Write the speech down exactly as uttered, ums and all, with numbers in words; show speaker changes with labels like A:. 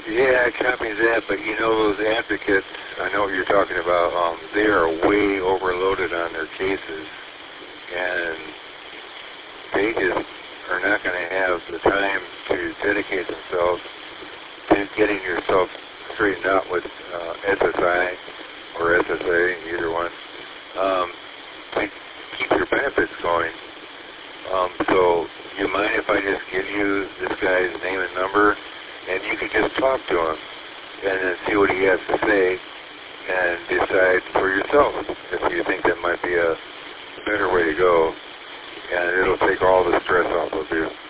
A: Yeah, copy that, but you know those advocates, I know what you're talking about, um, they are way overloaded on their cases, and they just are not going to have the time to dedicate themselves to getting yourself straightened out with uh, S S I or S S A, either one, um, to keep your benefits going. Um, so, you mind if I just give you this guy's name and number, and you can just talk to him and then see what he has to say and decide for yourself if you think that might be a better way to go, and it'll take all the stress off of you.